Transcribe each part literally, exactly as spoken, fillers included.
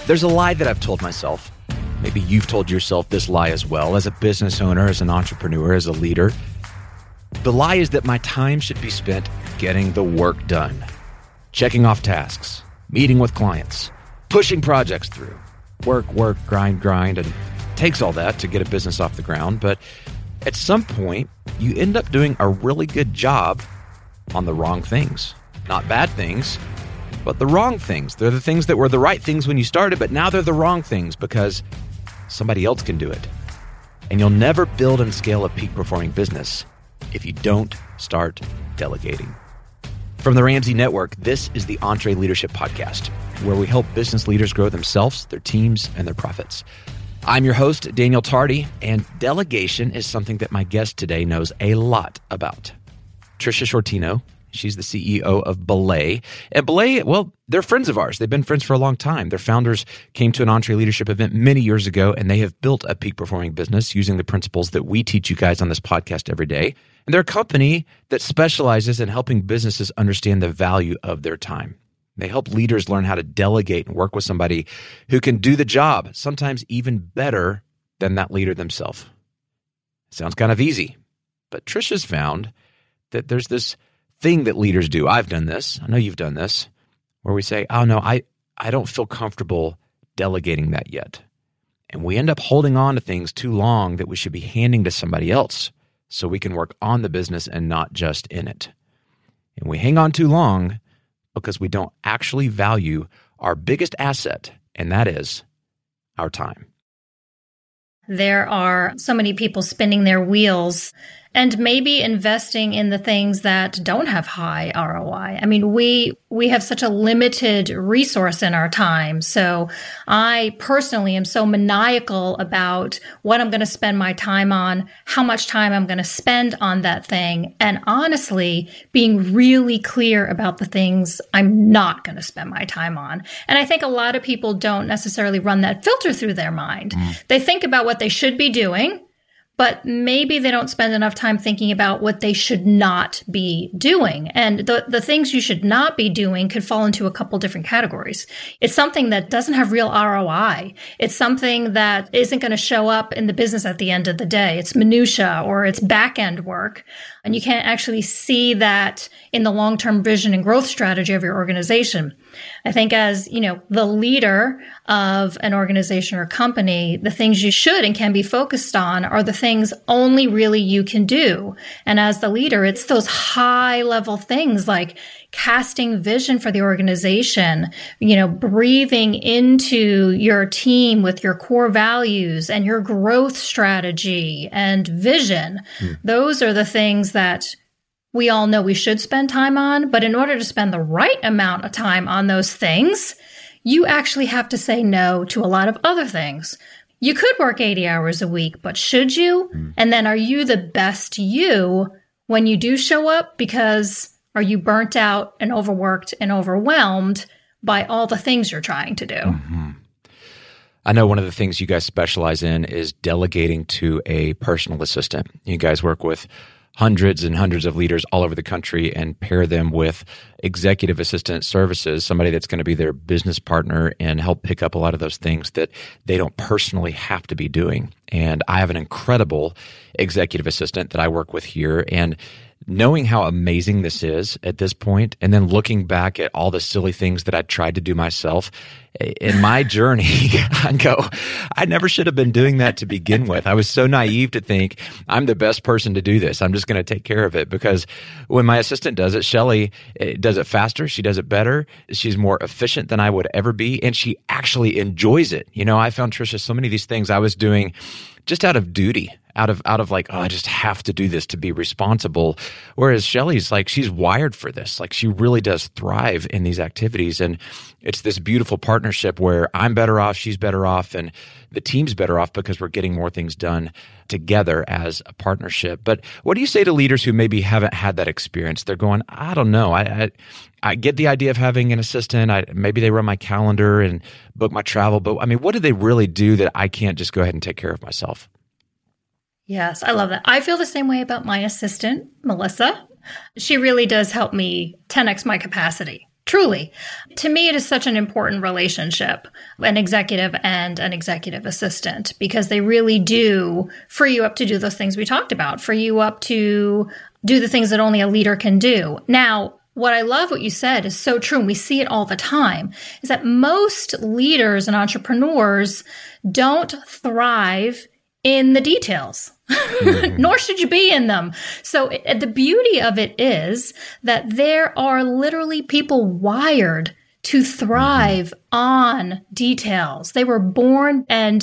There's a lie that I've told myself. Maybe you've told yourself this lie as well, as a business owner, as an entrepreneur, as a leader. The lie is that my time should be spent getting the work done, checking off tasks, meeting with clients, pushing projects through. Work, work, grind, grind, and it takes all that to get a business off the ground. But at some point, you end up doing a really good job on the wrong things. Not bad things, but the wrong things. They're the things that were the right things when you started, but now they're the wrong things because somebody else can do it. And you'll never build and scale a peak performing business if you don't start delegating. From the Ramsey Network, this is the EntreLeadership Podcast, where we help business leaders grow themselves, their teams, and their profits. I'm your host, Daniel Tardy, and delegation is something that my guest today knows a lot about. Tricia Sciortino, she's the C E O of Belay. And Belay, well, they're friends of ours. They've been friends for a long time. Their founders came to an EntreLeadership event many years ago, and they have built a peak-performing business using the principles that we teach you guys on this podcast every day. And they're a company that specializes in helping businesses understand the value of their time. They help leaders learn how to delegate and work with somebody who can do the job, sometimes even better than that leader themselves. Sounds kind of easy, but Tricia's found that there's this thing that leaders do. I've done this. I know you've done this, where we say, oh no, I, I don't feel comfortable delegating that yet. And we end up holding on to things too long that we should be handing to somebody else so we can work on the business and not just in it. And we hang on too long because we don't actually value our biggest asset, and that is our time. There are so many people spinning their wheels and maybe investing in the things that don't have high R O I. I mean, we we have such a limited resource in our time. So I personally am so maniacal about what I'm going to spend my time on, how much time I'm going to spend on that thing, and honestly, being really clear about the things I'm not going to spend my time on. And I think a lot of people don't necessarily run that filter through their mind. Mm. They think about what they should be doing, but maybe they don't spend enough time thinking about what they should not be doing. And the, the things you should not be doing could fall into a couple different categories. It's something that doesn't have real R O I. It's something that isn't going to show up in the business at the end of the day. It's minutia or it's back-end work. And you can't actually see that in the long-term vision and growth strategy of your organization. I think as, you know, the leader of an organization or company, the things you should and can be focused on are the things only really you can do. And as the leader, it's those high level things like casting vision for the organization, you know, breathing into your team with your core values and your growth strategy and vision. Mm. Those are the things that we all know we should spend time on, but in order to spend the right amount of time on those things, you actually have to say no to a lot of other things. You could work eighty hours a week, but should you? Mm. And then are you the best you when you do show up? Because are you burnt out and overworked and overwhelmed by all the things you're trying to do? Mm-hmm. I know one of the things you guys specialize in is delegating to a personal assistant. You guys work with hundreds and hundreds of leaders all over the country and pair them with executive assistant services, somebody that's going to be their business partner and help pick up a lot of those things that they don't personally have to be doing. And I have an incredible executive assistant that I work with here, and knowing how amazing this is at this point, and then looking back at all the silly things that I tried to do myself in my journey, I go, I never should have been doing that to begin with. I was so naive to think I'm the best person to do this. I'm just going to take care of it, because when my assistant does it, Shelly does it faster. She does it better. She's more efficient than I would ever be, and she actually enjoys it. You know, I found Tricia so many of these things I was doing just out of duty, out of out of like, oh, I just have to do this to be responsible. Whereas Shelly's like, she's wired for this. Like, she really does thrive in these activities. And it's this beautiful partnership where I'm better off, she's better off, and the team's better off because we're getting more things done together as a partnership. But what do you say to leaders who maybe haven't had that experience? They're going, I don't know. I I, I get the idea of having an assistant. I, maybe they run my calendar and book my travel. But I mean, what do they really do that I can't just go ahead and take care of myself? Yes, I love that. I feel the same way about my assistant, Melissa. She really does help me ten x my capacity. Truly. To me, it is such an important relationship, an executive and an executive assistant, because they really do free you up to do those things we talked about, free you up to do the things that only a leader can do. Now, what I love what you said is so true, and we see it all the time, is that most leaders and entrepreneurs don't thrive in the details, mm-hmm. nor should you be in them. So it, the beauty of it is that there are literally people wired to thrive mm-hmm. on details. They were born and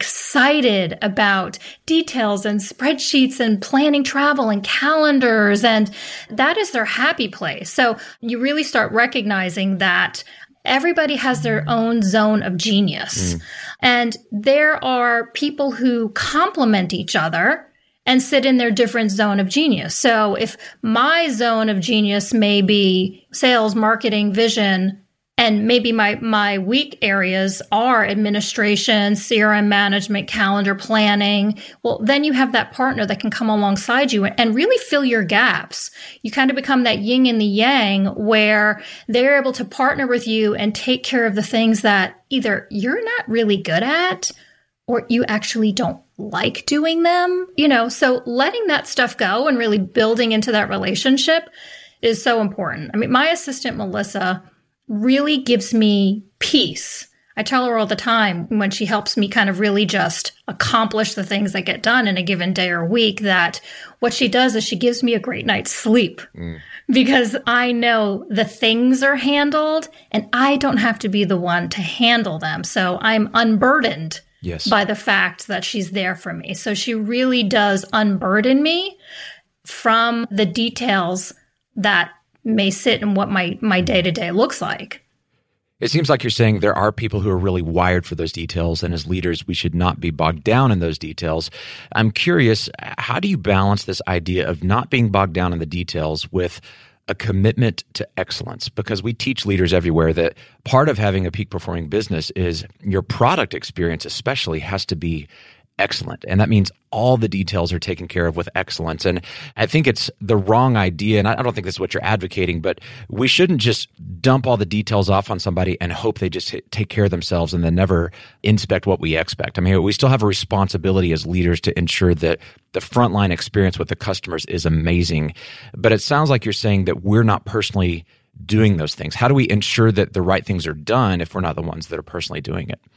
excited about details and spreadsheets and planning travel and calendars, and that is their happy place. So you really start recognizing that everybody has their own zone of genius. Mm. And there are people who complement each other and sit in their different zone of genius. So if my zone of genius may be sales, marketing, vision, and maybe my, my weak areas are administration, C R M management, calendar planning. Well, then you have that partner that can come alongside you and really fill your gaps. You kind of become that yin and the yang where they're able to partner with you and take care of the things that either you're not really good at or you actually don't like doing them. You know, so letting that stuff go and really building into that relationship is so important. I mean, my assistant, Melissa, really gives me peace. I tell her all the time when she helps me kind of really just accomplish the things that get done in a given day or week, that what she does is she gives me a great night's sleep mm. because I know the things are handled and I don't have to be the one to handle them. So I'm unburdened yes. by the fact that she's there for me. So she really does unburden me from the details that may sit in what my, my day-to-day looks like. It seems like you're saying there are people who are really wired for those details, and as leaders, we should not be bogged down in those details. I'm curious, how do you balance this idea of not being bogged down in the details with a commitment to excellence? Because we teach leaders everywhere that part of having a peak performing business is your product experience especially has to be excellent. And that means all the details are taken care of with excellence. And I think it's the wrong idea, and I don't think this is what you're advocating, but we shouldn't just dump all the details off on somebody and hope they just take care of themselves and then never inspect what we expect. I mean, we still have a responsibility as leaders to ensure that the frontline experience with the customers is amazing. But it sounds like you're saying that we're not personally doing those things. How do we ensure that the right things are done if we're not the ones that are personally doing it?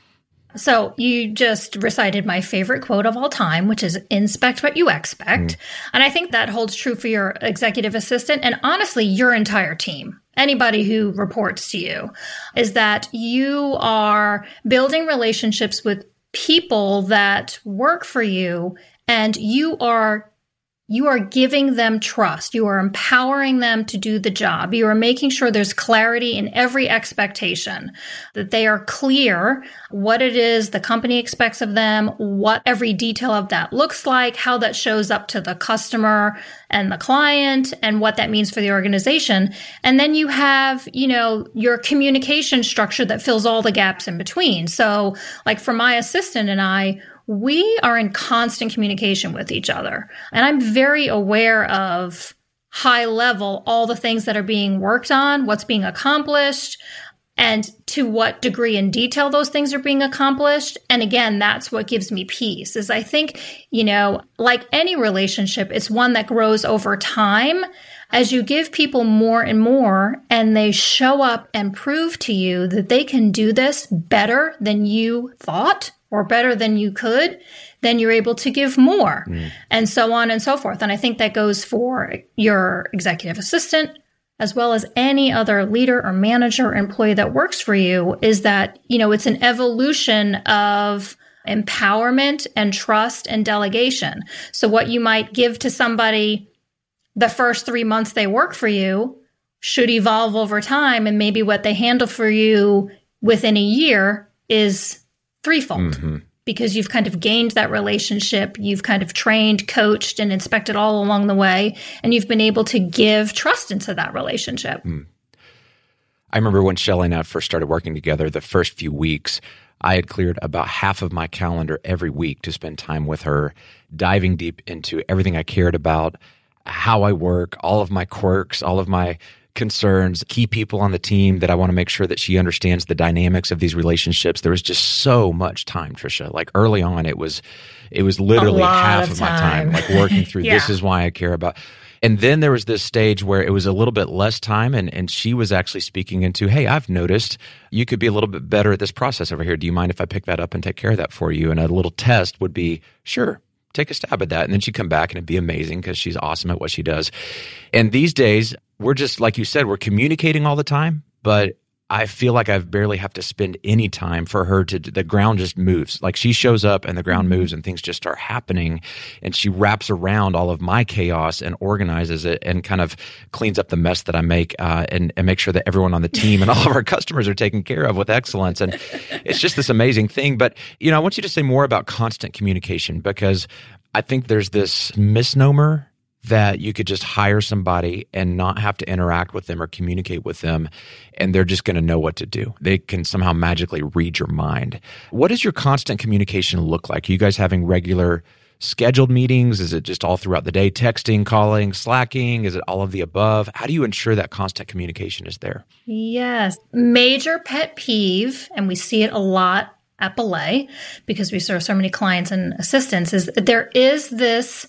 So you just recited my favorite quote of all time, which is inspect what you expect. Mm. And I think that holds true for your executive assistant and honestly, your entire team. Anybody who reports to you is that you are building relationships with people that work for you and you are You are giving them trust. You are empowering them to do the job. You are making sure there's clarity in every expectation, that they are clear what it is the company expects of them, what every detail of that looks like, how that shows up to the customer and the client, and what that means for the organization. And then you have, you know, your communication structure that fills all the gaps in between. So like for my assistant and I, we are in constant communication with each other. And I'm very aware of high level, all the things that are being worked on, what's being accomplished, and to what degree in detail those things are being accomplished. And again, that's what gives me peace is I think, you know, like any relationship, it's one that grows over time. As you give people more and more and they show up and prove to you that they can do this better than you thought, or better than you could, then you're able to give more mm. and so on and so forth. And I think that goes for your executive assistant as well as any other leader or manager or employee that works for you is that, you know, it's an evolution of empowerment and trust and delegation. So what you might give to somebody the first three months they work for you should evolve over time. And maybe what they handle for you within a year is threefold mm-hmm. because you've kind of gained that relationship. You've kind of trained, coached, and inspected all along the way. And you've been able to give trust into that relationship. Mm. I remember when Shelley and I first started working together, the first few weeks, I had cleared about half of my calendar every week to spend time with her, diving deep into everything I cared about, how I work, all of my quirks, all of my concerns, key people on the team that I want to make sure that she understands the dynamics of these relationships. There was just so much time, Trisha. Like early on, it was it was literally half of, of my time, like working through yeah. this is why I care about. And then there was this stage where it was a little bit less time, and, and she was actually speaking into, hey, I've noticed you could be a little bit better at this process over here. Do you mind if I pick that up and take care of that for you? And a little test would be, sure, take a stab at that. And then she'd come back and it'd be amazing because she's awesome at what she does. And these days, we're just, like you said, we're communicating all the time, but I feel like I barely have to spend any time for her to, the ground just moves. Like she shows up and the ground moves and things just start happening, and she wraps around all of my chaos and organizes it and kind of cleans up the mess that I make uh, and, and make sure that everyone on the team and all of our customers are taken care of with excellence. And it's just this amazing thing. But, you know, I want you to say more about constant communication, because I think there's this misnomer that you could just hire somebody and not have to interact with them or communicate with them, and they're just going to know what to do. They can somehow magically read your mind. What does your constant communication look like? Are you guys having regular scheduled meetings? Is it just all throughout the day, texting, calling, slacking? Is it all of the above? How do you ensure that constant communication is there? Yes. Major pet peeve, and we see it a lot at Belay because we serve so many clients and assistants, is there is this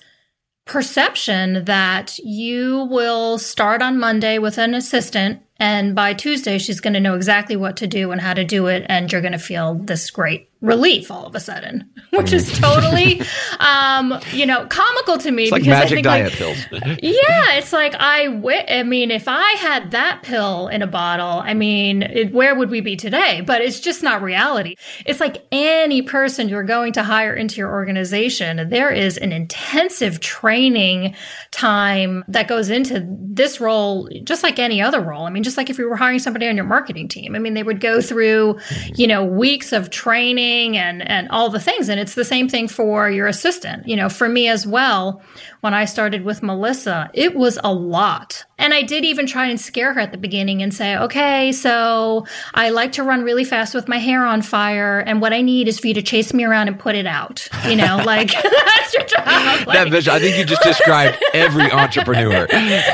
perception that you will start on Monday with an assistant, and by Tuesday, she's going to know exactly what to do and how to do it, and you're going to feel this great relief all of a sudden, which is totally, um, you know, comical to me. It's like because magic I think diet like, pills. yeah, it's like, I, w- I mean, if I had that pill in a bottle, I mean, it, where would we be today? But it's just not reality. It's like any person you're going to hire into your organization, there is an intensive training time that goes into this role, just like any other role. I mean, just like if you were hiring somebody on your marketing team, I mean, they would go through, you know, weeks of training and, and all the things. And it's the same thing for your assistant. You know, for me as well, when I started with Melissa, it was a lot. And I did even try and scare her at the beginning and say, okay, so I like to run really fast with my hair on fire. And what I need is for you to chase me around and put it out. You know, like that's your job. Like, that vision, I think you just described every entrepreneur.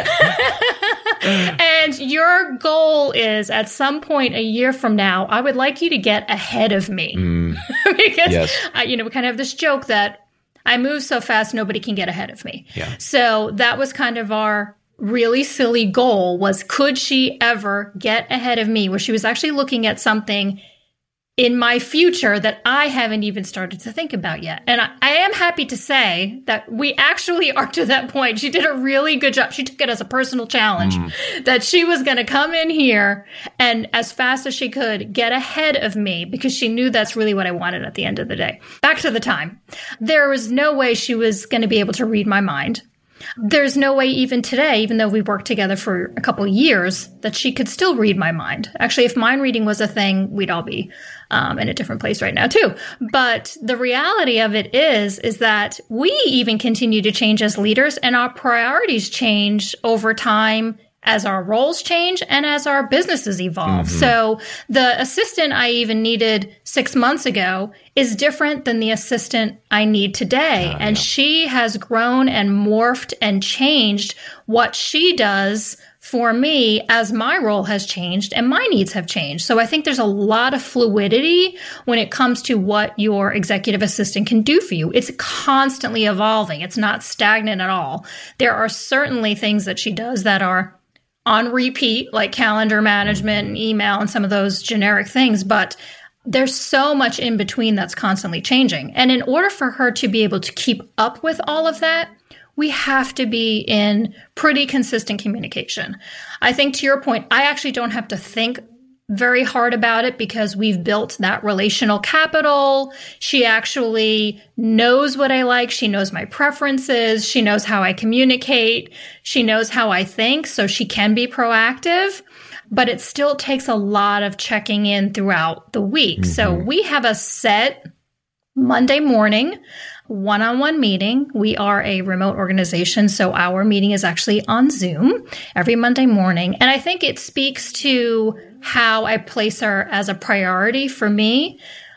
And your goal is at some point a year from now, I would like you to get ahead of me. Mm. because, yes. uh, you know, we kind of have this joke that I move so fast, nobody can get ahead of me. Yeah. So that was kind of our really silly goal, was could she ever get ahead of me, where she was actually looking at something in my future that I haven't even started to think about yet. And I, I am happy to say that we actually are to that point. She did a really good job. She took it as a personal challenge mm. that she was going to come in here and as fast as she could get ahead of me, because she knew that's really what I wanted at the end of the day. Back to the time. There was no way she was going to be able to read my mind. There's no way even today, even though we worked together for a couple of years, that she could still read my mind. Actually, if mind reading was a thing, we'd all be um, in a different place right now too. But the reality of it is, is that we even continue to change as leaders, and our priorities change over time as our roles change and as our businesses evolve. Mm-hmm. So the assistant I even needed six months ago is different than the assistant I need today. Oh, and yeah. she has grown and morphed and changed what she does for me as my role has changed and my needs have changed. So I think there's a lot of fluidity when it comes to what your executive assistant can do for you. It's constantly evolving. It's not stagnant at all. There are certainly things that she does that are on repeat, like calendar management and email and some of those generic things, but there's so much in between that's constantly changing. And in order for her to be able to keep up with all of that, we have to be in pretty consistent communication. I think to your point, I actually don't have to think very hard about it because we've built that relational capital. She actually knows what I like. She knows my preferences. She knows how I communicate. She knows how I think, so she can be proactive. But it still takes a lot of checking in throughout the week. Mm-hmm. So we have a set Monday morning one-on-one meeting. We are a remote organization, so our meeting is actually on Zoom every Monday morning. And I think it speaks to how I place her as a priority for me.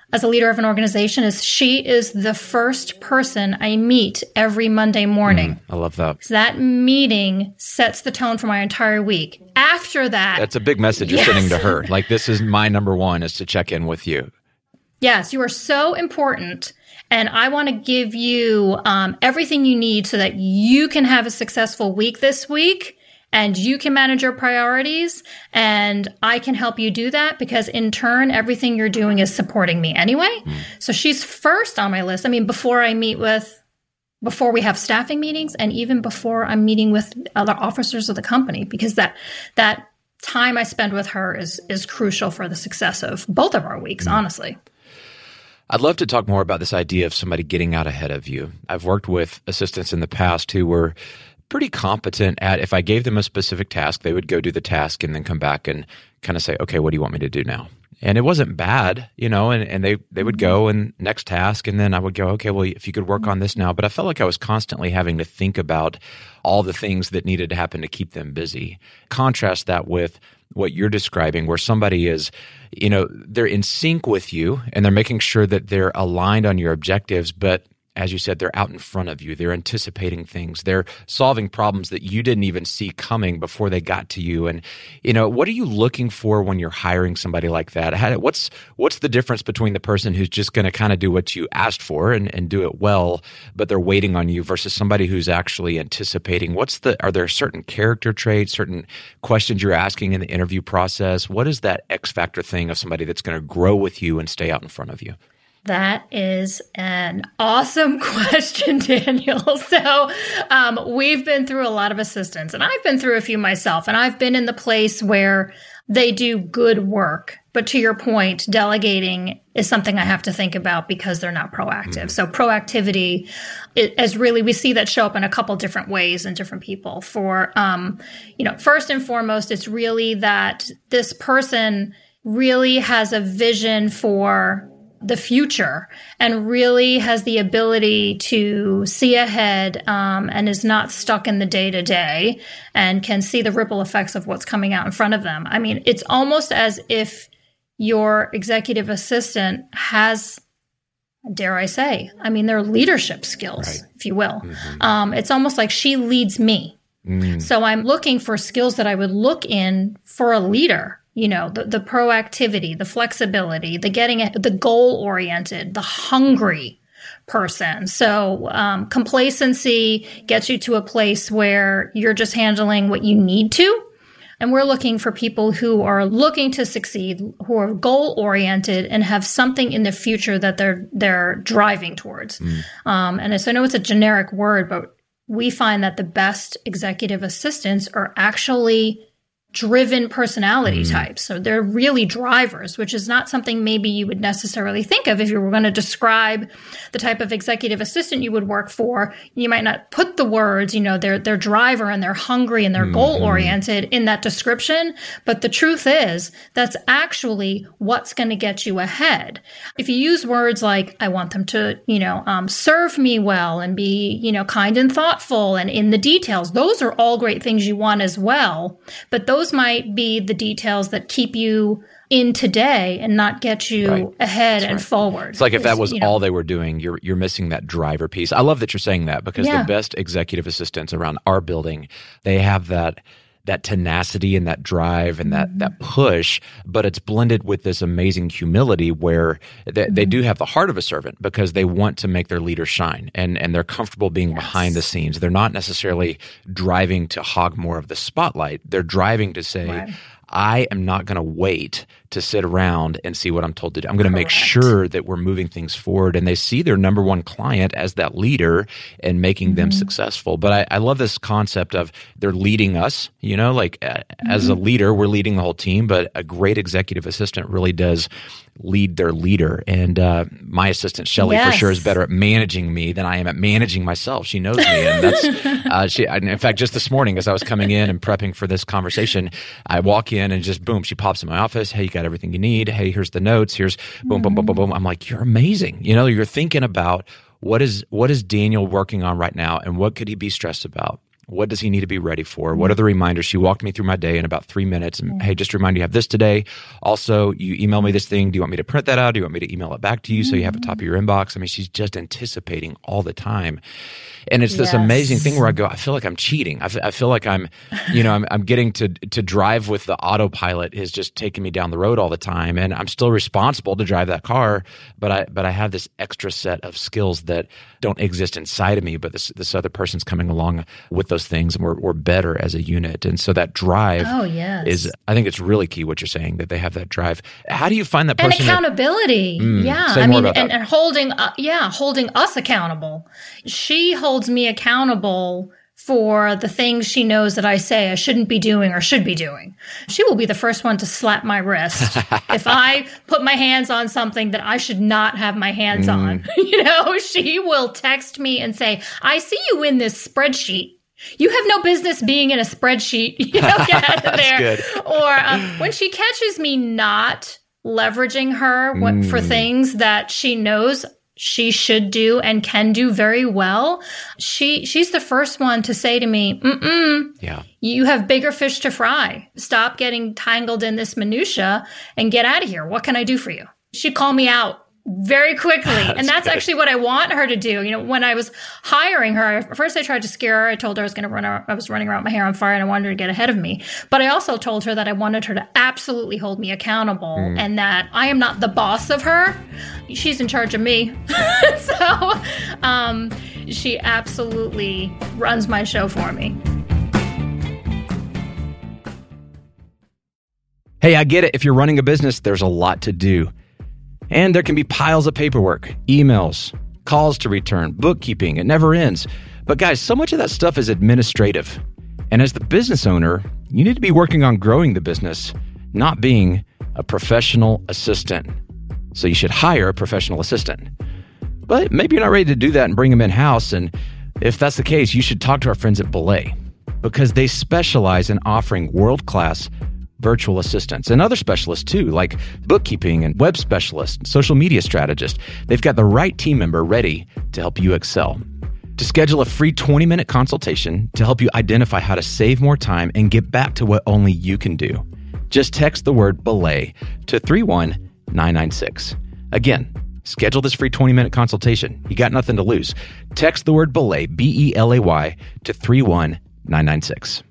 as a leader of an organization is she is the first person I meet every Monday morning. Mm, I love that. So that meeting sets the tone for my entire week. After that... That's a big message you're yes. sending to her. Like, this is my number one, is to check in with you. Yes, you are so important. And I want to give you um, everything you need so that you can have a successful week this week. And you can manage your priorities, and I can help you do that because in turn, everything you're doing is supporting me anyway. Mm. So she's first on my list. I mean, before I meet with, before we have staffing meetings, and even before I'm meeting with other officers of the company, because that, that time I spend with her is, is crucial for the success of both of our weeks, mm. honestly. I'd love to talk more about this idea of somebody getting out ahead of you. I've worked with assistants in the past who were pretty competent at, if I gave them a specific task, they would go do the task and then come back and kind of say, okay, what do you want me to do now? And it wasn't bad, you know, and, and they, they would go and next task. And then I would go, okay, well, if you could work on this now. But I felt like I was constantly having to think about all the things that needed to happen to keep them busy. Contrast that with what you're describing, where somebody is, you know, they're in sync with you and they're making sure that they're aligned on your objectives, but as you said, they're out in front of you. They're anticipating things. They're solving problems that you didn't even see coming before they got to you. And, you know, what are you looking for when you're hiring somebody like that? How, what's what's the difference between the person who's just going to kind of do what you asked for and, and do it well, but they're waiting on you, versus somebody who's actually anticipating? What's the, are there certain character traits, certain questions you're asking in the interview process? What is that X factor thing of somebody that's going to grow with you and stay out in front of you? That is an awesome question, Daniel. So um, we've been through a lot of assistants, and I've been through a few myself, and I've been in the place where they do good work. But to your point, delegating is something I have to think about because they're not proactive. Mm-hmm. So proactivity is really, we see that show up in a couple different ways in different people. For, um, you know, first and foremost, it's really that this person really has a vision for the future and really has the ability to see ahead um, and is not stuck in the day to day and can see the ripple effects of what's coming out in front of them. I mean, it's almost as if your executive assistant has, dare I say, I mean, their leadership skills, right, if you will. Mm-hmm. Um, it's almost like she leads me. Mm. So I'm looking for skills that I would look in for a leader. You know, the, the proactivity, the flexibility, the getting it, the goal oriented, the hungry person. So um, complacency gets you to a place where you're just handling what you need to. And we're looking for people who are looking to succeed, who are goal oriented and have something in the future that they're they're driving towards. Mm. Um, and so I know it's a generic word, but we find that the best executive assistants are actually driven personality mm. types. So they're really drivers, which is not something maybe you would necessarily think of if you were going to describe the type of executive assistant you would work for. You might not put the words, you know, they're, they're driver and they're hungry and they're mm-hmm. goal oriented in that description. But the truth is that's actually what's going to get you ahead. If you use words like, I want them to, you know, um, serve me well and be, you know, kind and thoughtful and in the details, those are all great things you want as well. But those Those might be the details that keep you in today and not get you right. ahead That's and right. forward. It's like if that was you know, all they were doing, you're you're missing that driver piece. I love that you're saying that because yeah. the best executive assistants around our building, they have that that tenacity and that drive and that, mm-hmm. that push, but it's blended with this amazing humility where they, mm-hmm. they do have the heart of a servant because they want to make their leader shine and, and they're comfortable being yes. behind the scenes. They're not necessarily driving to hog more of the spotlight. They're driving to say, right. I am not going to wait to sit around and see what I'm told to do. I'm going to make sure that we're moving things forward. And they see their number one client as that leader and making mm-hmm. them successful. But I, I love this concept of they're leading us, you know, like uh, mm-hmm. as a leader, we're leading the whole team, but a great executive assistant really does lead their leader. And uh, my assistant, Shelly, yes. for sure is better at managing me than I am at managing myself. She knows me. And that's, uh, she, in fact, just this morning as I was coming in and prepping for this conversation, I walk in and just boom, she pops in my office. Hey, you got everything you need. Hey, here's the notes. Here's boom, boom, boom, boom, boom. I'm like, you're amazing. You know, you're thinking about what is, what is Daniel working on right now and what could he be stressed about? What does he need to be ready for? What are the reminders? She walked me through my day in about three minutes. And mm-hmm. hey, just a reminder, you have this today. Also, you email me this thing. Do you want me to print that out? Do you want me to email it back to you mm-hmm. so you have it top of your inbox? I mean, she's just anticipating all the time. And it's this yes. amazing thing where I go, I feel like I'm cheating. I, f- I feel like I'm, you know, I'm, I'm getting to to drive with the autopilot is just taking me down the road all the time. And I'm still responsible to drive that car, but I but I have this extra set of skills that don't exist inside of me, but this this other person's coming along with those things, and we're, we're better as a unit. And so that drive oh, yes. is, I think it's really key what you're saying, that they have that drive. How do you find that person? And accountability. That, mm, yeah. I mean, and, and holding, uh, yeah, holding us accountable. She holds me accountable for the things she knows that I say I shouldn't be doing or should be doing. She will be the first one to slap my wrist if I put my hands on something that I should not have my hands mm. on. You know, she will text me and say, I see you in this spreadsheet. You have no business being in a spreadsheet. You know, get out of there. Good. Or um, when she catches me not leveraging her what, mm. for things that she knows she should do and can do very well, she she's the first one to say to me, mm-mm, yeah. you have bigger fish to fry. Stop getting tangled in this minutia and get out of here. What can I do for you? She'd call me out very quickly. that's and that's good. Actually what I want her to do. You know, when I was hiring her, first I tried to scare her. I told her I was going to run, her, I was running around with my hair on fire and I wanted her to get ahead of me. But I also told her that I wanted her to absolutely hold me accountable mm. and that I am not the boss of her. She's in charge of me. so um, she absolutely runs my show for me. Hey, I get it. If you're running a business, there's a lot to do. And there can be piles of paperwork, emails, calls to return, bookkeeping. It never ends. But guys, so much of that stuff is administrative. And as the business owner, you need to be working on growing the business, not being a professional assistant. So you should hire a professional assistant. But maybe you're not ready to do that and bring them in-house. And if that's the case, you should talk to our friends at Belay, because they specialize in offering world-class virtual assistants and other specialists too, like bookkeeping and web specialists, social media strategists. They've got the right team member ready to help you excel. To schedule a free twenty-minute consultation to help you identify how to save more time and get back to what only you can do, just text the word Belay to three one nine nine six. Again, schedule this free twenty-minute consultation. You got nothing to lose. Text the word Belay, B E L A Y, to three one nine nine six.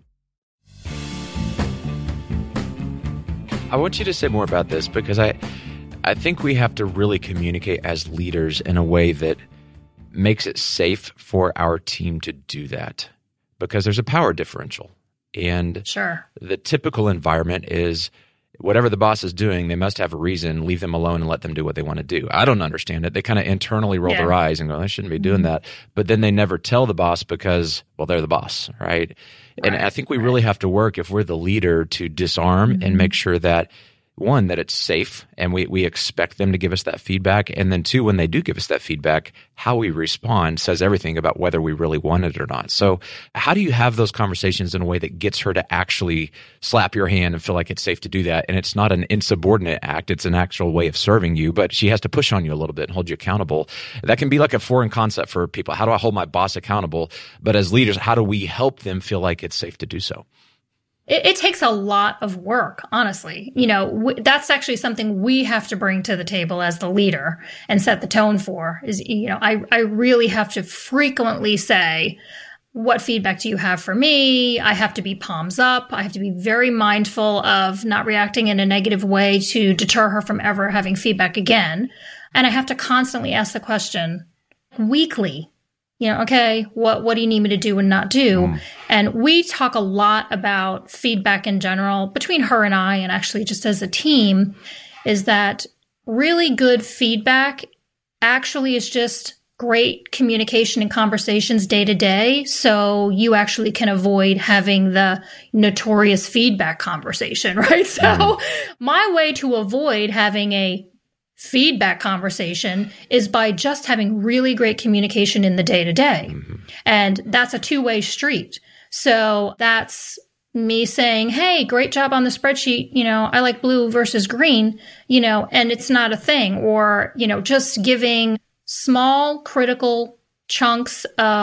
I want you to say more about this, because I I think we have to really communicate as leaders in a way that makes it safe for our team to do that, because there's a power differential. And sure. the typical environment is whatever the boss is doing, they must have a reason, leave them alone and let them do what they want to do. I don't understand it. They kind of internally roll yeah. their eyes and go, I shouldn't be doing that. But then they never tell the boss because, well, they're the boss, right? And right, I think we right. really have to work, if we're the leader, to disarm mm-hmm. and make sure that, one, that it's safe and we, we expect them to give us that feedback. And then two, when they do give us that feedback, how we respond says everything about whether we really want it or not. So how do you have those conversations in a way that gets her to actually slap your hand and feel like it's safe to do that? And it's not an insubordinate act. It's an actual way of serving you, but she has to push on you a little bit and hold you accountable. That can be like a foreign concept for people. How do I hold my boss accountable? But as leaders, how do we help them feel like it's safe to do so? It, it takes a lot of work, honestly. You know, w- that's actually something we have to bring to the table as the leader and set the tone for is, you know, I, I really have to frequently say, what feedback do you have for me? I have to be palms up. I have to be very mindful of not reacting in a negative way to deter her from ever having feedback again. And I have to constantly ask the question weekly. You know, okay, what, what do you need me to do and not do? Mm. And we talk a lot about feedback in general between her and I, and actually just as a team, is that really good feedback actually is just great communication and conversations day to day. So you actually can avoid having the notorious feedback conversation, right? So mm. my way to avoid having a feedback conversation is by just having really great communication in the day to day. And that's a two-way street. So that's me saying, hey, great job on the spreadsheet. You know, I like blue versus green, you know, and it's not a thing. Or, you know, just giving small critical chunks of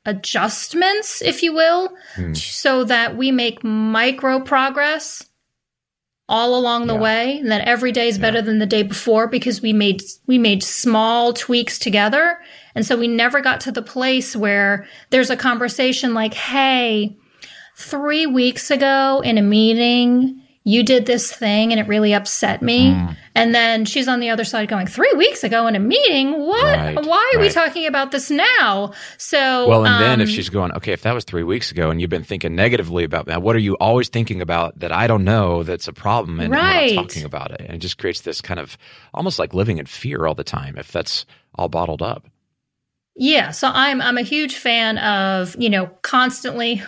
adjustments, if you will, hmm. so that we make micro progress all along the yeah. way, and that every day is better yeah. than the day before because we made we made small tweaks together. And so we never got to the place where there's a conversation like, hey, three weeks ago in a meeting, you did this thing and it really upset me. Mm. And then she's on the other side going, three weeks ago in a meeting? What? Right, Why are right. we talking about this now? So, well, and um, then if um, she's going, okay, if that was three weeks ago and you've been thinking negatively about that, what are you always thinking about that I don't know that's a problem and right. we're not talking about it? And it just creates this kind of almost like living in fear all the time if that's all bottled up. Yeah. So I'm, I'm a huge fan of, you know, constantly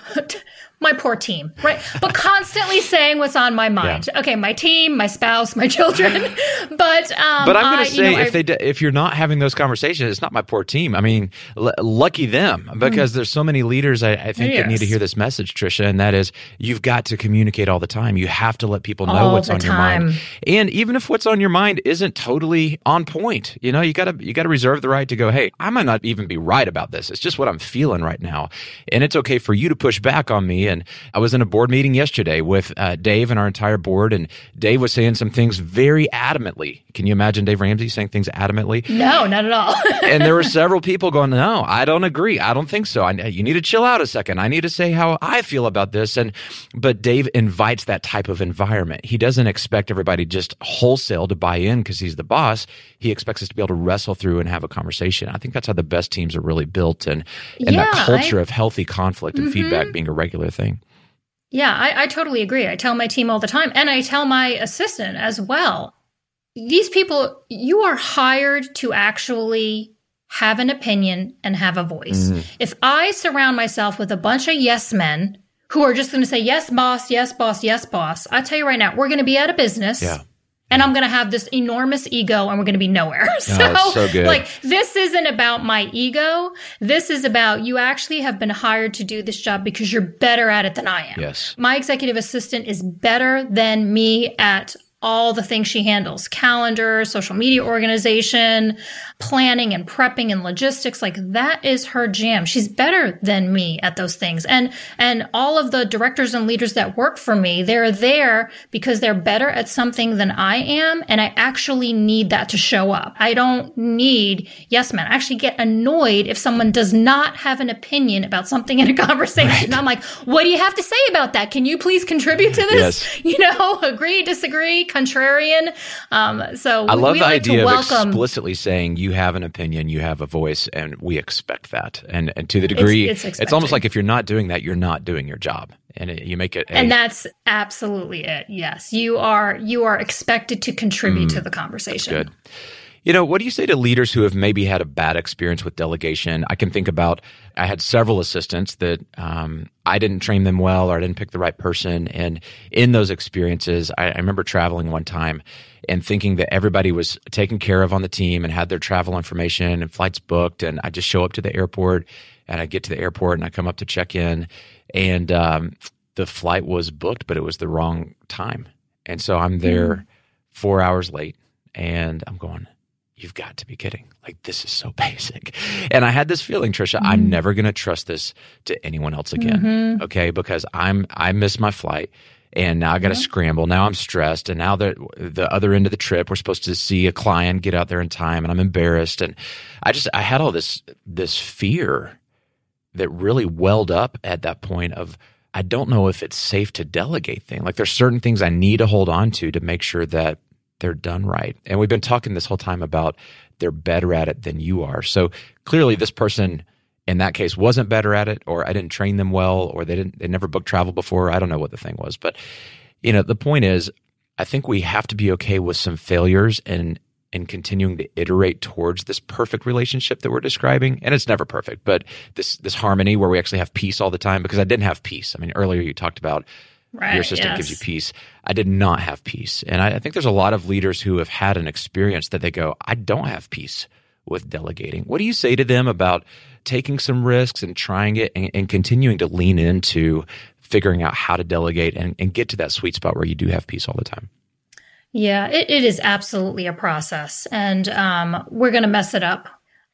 my poor team, right? But constantly saying what's on my mind. Yeah. Okay, my team, my spouse, my children. But um, but I'm going to say, you know, if I, they if you're not having those conversations, it's not my poor team. I mean, l- lucky them, because mm. there's so many leaders I, I think yes. that need to hear this message, Tricia, and that is you've got to communicate all the time. You have to let people know all what's on time. your mind, and even if what's on your mind isn't totally on point, you know, you got to you got to reserve the right to go, hey, I might not even be right about this. It's just what I'm feeling right now, and it's okay for you to push back on me. And I was in a board meeting yesterday with uh, Dave and our entire board, and Dave was saying some things very adamantly. Can you imagine Dave Ramsey saying things adamantly? No, not at all. And there were several people going, no, I don't agree. I don't think so. I, you need to chill out a second. I need to say how I feel about this. And but Dave invites that type of environment. He doesn't expect everybody just wholesale to buy in because he's the boss. He expects us to be able to wrestle through and have a conversation. I think that's how the best teams are really built, and, and yeah, that culture I, of healthy conflict and mm-hmm. feedback being a regular thing. Yeah, I, I totally agree. I tell my team all the time, and I tell my assistant as well. These people, you are hired to actually have an opinion and have a voice. Mm. If I surround myself with a bunch of yes men who are just going to say, yes, boss, yes, boss, yes, boss, I tell you right now, we're going to be out of business. Yeah. And I'm going to have this enormous ego and we're going to be nowhere. So, oh, so good. like, this isn't about my ego. This is about you actually have been hired to do this job because you're better at it than I am. Yes. My executive assistant is better than me at all the things she handles: calendar, social media organization, planning and prepping and logistics. Like, that is her jam. She's better than me at those things. And, and all of the directors and leaders that work for me, they're there because they're better at something than I am. And I actually need that to show up. I don't need yes men. I actually get annoyed if someone does not have an opinion about something in a conversation. Right. I'm like, what do you have to say about that? Can you please contribute to this? Yes. You know, agree, disagree, contrarian. Um, so I we, love we the like idea to welcome, of explicitly saying you have an opinion, you have a voice, and we expect that. And and to the degree, it's, it's, it's almost like if you're not doing that, you're not doing your job, and it, you make it. A, and that's absolutely it. Yes, you are. You are expected to contribute mm, to the conversation. That's good. You know, what do you say to leaders who have maybe had a bad experience with delegation? I can think about, I had several assistants that um, I didn't train them well, or I didn't pick the right person. And in those experiences, I, I remember traveling one time and thinking that everybody was taken care of on the team and had their travel information and flights booked. And I just show up to the airport, and I get to the airport and I come up to check in, and um, the flight was booked, but it was the wrong time. And so I'm there mm. four hours late, and I'm going, you've got to be kidding. Like, this is so basic. And I had this feeling, Tricia, mm-hmm. I'm never going to trust this to anyone else again. Mm-hmm. Okay. Because I'm, I missed my flight, and now I got to mm-hmm. scramble. Now I'm stressed. And now the, the other end of the trip, we're supposed to see a client, get out there in time, and I'm embarrassed. And I just, I had all this, this fear that really welled up at that point of, I don't know if it's safe to delegate things. Like, there's certain things I need to hold on to to make sure that they're done right. And we've been talking this whole time about they're better at it than you are. So clearly this person in that case wasn't better at it, or I didn't train them well, or they didn't, they never booked travel before. I don't know what the thing was. But, you know, the point is, I think we have to be okay with some failures and and continuing to iterate towards this perfect relationship that we're describing. And it's never perfect, but this this harmony where we actually have peace all the time, because I didn't have peace. I mean, earlier you talked about Right, your assistant yes. gives you peace. I did not have peace. And I, I think there's a lot of leaders who have had an experience that they go, I don't have peace with delegating. What do you say to them about taking some risks and trying it, and, and continuing to lean into figuring out how to delegate and, and get to that sweet spot where you do have peace all the time? Yeah, it, it is absolutely a process. And um, we're going to mess it up.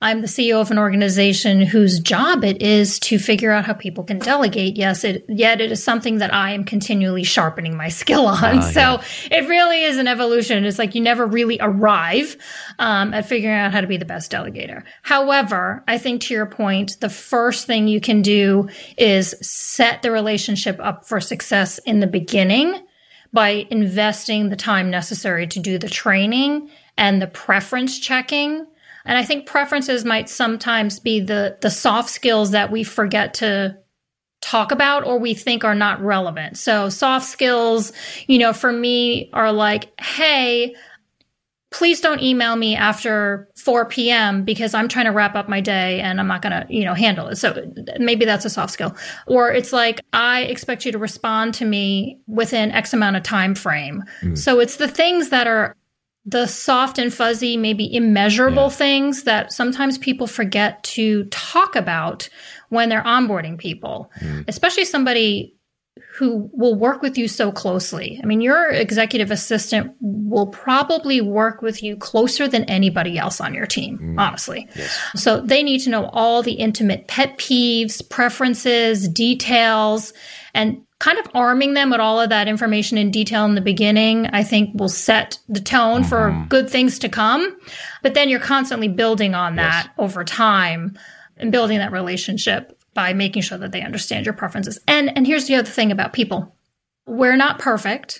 I'm the C E O of an organization whose job it is to figure out how people can delegate. Yes, it, yet it is something that I am continually sharpening my skill on. Uh, so yeah. It really is an evolution. It's like you never really arrive um, at figuring out how to be the best delegator. However, I think to your point, the first thing you can do is set the relationship up for success in the beginning by investing the time necessary to do the training and the preference checking. And I think preferences might sometimes be the, the soft skills that we forget to talk about or we think are not relevant. So soft skills, you know, for me are like, hey, please don't email me after four p.m. because I'm trying to wrap up my day and I'm not going to, you know, handle it. So maybe that's a soft skill. Or it's like, I expect you to respond to me within X amount of time frame. Mm. So it's the things that are the soft and fuzzy, maybe immeasurable yeah. things that sometimes people forget to talk about when they're onboarding people, mm. especially somebody who will work with you so closely. I mean, your executive assistant will probably work with you closer than anybody else on your team, mm. honestly. Yes. So they need to know all the intimate pet peeves, preferences, details, and kind of arming them with all of that information in detail in the beginning, I think will set the tone mm-hmm. for good things to come. But then you're constantly building on that yes. over time and building that relationship by making sure that they understand your preferences. And and here's the other thing about people. We're not perfect.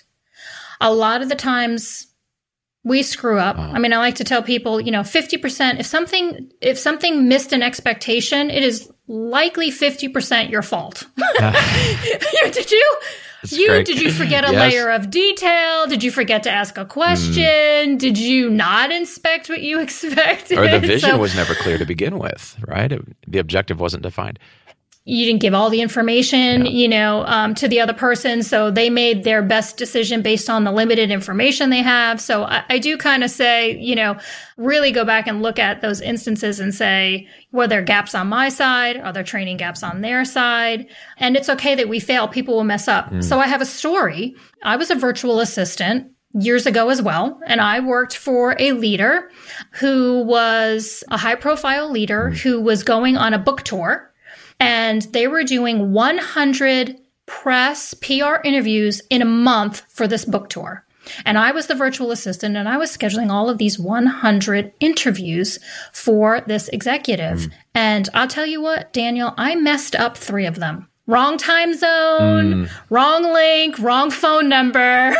A lot of the times we screw up. Oh. I mean, I like to tell people, you know, fifty percent, if something if something missed an expectation, it is likely fifty percent your fault. Uh, did you? You great. Did you forget a yes. layer of detail? Did you forget to ask a question? Mm. Did you not inspect what you expected? Or the vision so, was never clear to begin with, right? It, the objective wasn't defined. You didn't give all the information, yeah. you know, um, to the other person. So they made their best decision based on the limited information they have. So I, I do kind of say, you know, really go back and look at those instances and say, were there gaps on my side? Are there training gaps on their side? And it's okay that we fail. People will mess up. Mm. So I have a story. I was a virtual assistant years ago as well. And I worked for a leader who was a high profile leader mm. who was going on a book tour. And they were doing one hundred press P R interviews in a month for this book tour. And I was the virtual assistant and I was scheduling all of these one hundred interviews for this executive. Mm. And I'll tell you what, Daniel, I messed up three of them. Wrong time zone, mm. wrong link, wrong phone number,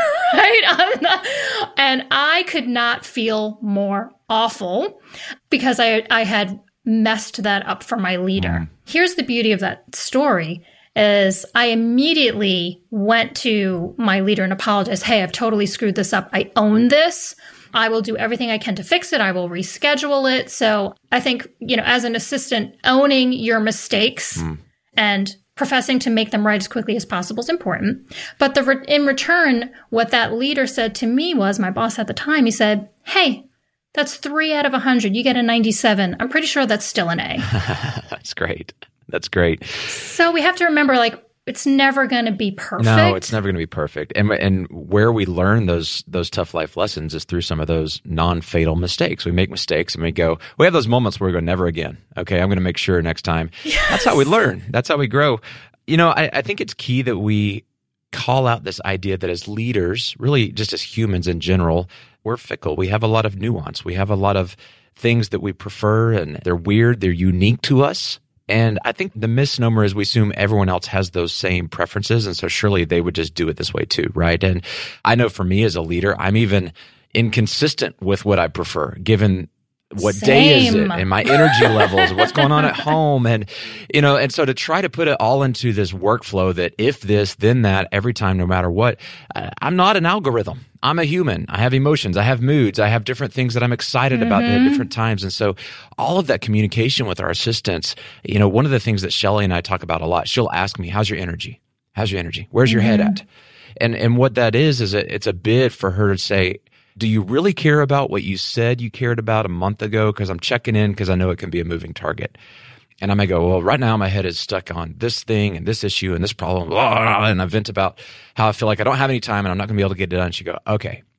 right? Not, and I could not feel more awful because I, I had messed that up for my leader. Mm. Here's the beauty of that story is I immediately went to my leader and apologized. Hey, I've totally screwed this up. I own this. I will do everything I can to fix it. I will reschedule it. So I think, you know, as an assistant, owning your mistakes mm. and professing to make them right as quickly as possible is important. But the re- in return, what that leader said to me was, my boss at the time, he said, hey, that's three out of a hundred. You get a ninety-seven. I'm pretty sure that's still an A. That's great. That's great. So we have to remember, like, it's never going to be perfect. No, it's never going to be perfect. And and where we learn those those tough life lessons is through some of those non-fatal mistakes. We make mistakes and we go, we have those moments where we go, never again. Okay, I'm going to make sure next time. Yes. That's how we learn. That's how we grow. You know, I, I think it's key that we call out this idea that as leaders, really just as humans in general, we're fickle. We have a lot of nuance. We have a lot of things that we prefer, and they're weird. They're unique to us. And I think the misnomer is we assume everyone else has those same preferences, and so surely they would just do it this way too, right? And I know for me as a leader, I'm even inconsistent with what I prefer, given what Same. day is it and my energy levels, what's going on at home. And, you know, and so to try to put it all into this workflow that if this, then that, every time, no matter what, I'm not an algorithm. I'm a human. I have emotions. I have moods. I have different things that I'm excited mm-hmm. about at different times. And so all of that communication with our assistants, you know, one of the things that Shelly and I talk about a lot, she'll ask me, how's your energy? How's your energy? Where's your mm-hmm. head at? And and what that is, is a, it's a bit for her to say, do you really care about what you said you cared about a month ago? Because I'm checking in because I know it can be a moving target. And I may go, well, right now my head is stuck on this thing and this issue and this problem, blah, blah, blah, and I vent about how I feel like I don't have any time and I'm not going to be able to get it done. She go, okay,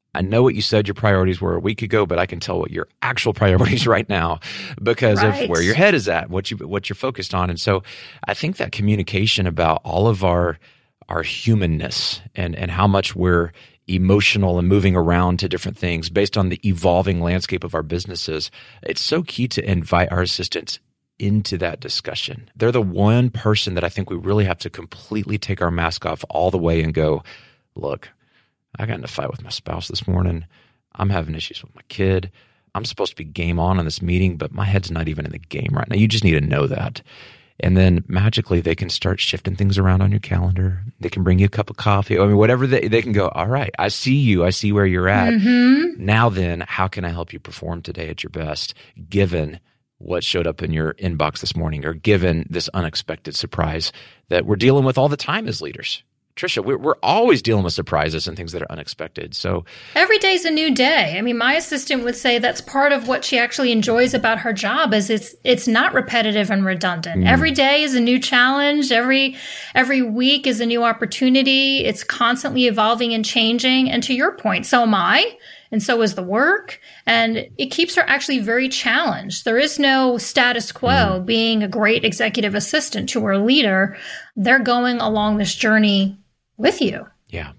I know what you said your priorities were a week ago, but I can tell what your actual priorities right now because right. of where your head is at, what you what you're focused on. And so I think that communication about all of our our humanness and, and how much we're emotional and moving around to different things based on the evolving landscape of our businesses, it's so key to invite our assistants into that discussion. They're the one person that I think we really have to completely take our mask off all the way and go, look, I got in a fight with my spouse this morning. I'm having issues with my kid. I'm supposed to be game on in this meeting, but my head's not even in the game right now. You just need to know that. And then magically they can start shifting things around on your calendar. They can bring you a cup of coffee. I mean, whatever they, they can go, all right, I see you. I see where you're at. Mm-hmm. Now then, how can I help you perform today at your best, given what showed up in your inbox this morning or given this unexpected surprise that we're dealing with all the time as leaders? Tricia, we're, we're always dealing with surprises and things that are unexpected. So every day's a new day. I mean, my assistant would say that's part of what she actually enjoys about her job is it's it's not repetitive and redundant. Mm. Every day is a new challenge. Every every week is a new opportunity. It's constantly evolving and changing. And to your point, so am I. And so is the work. And it keeps her actually very challenged. There is no status quo. Mm. Being a great executive assistant to her leader, they're going along this journey with you. Yeah.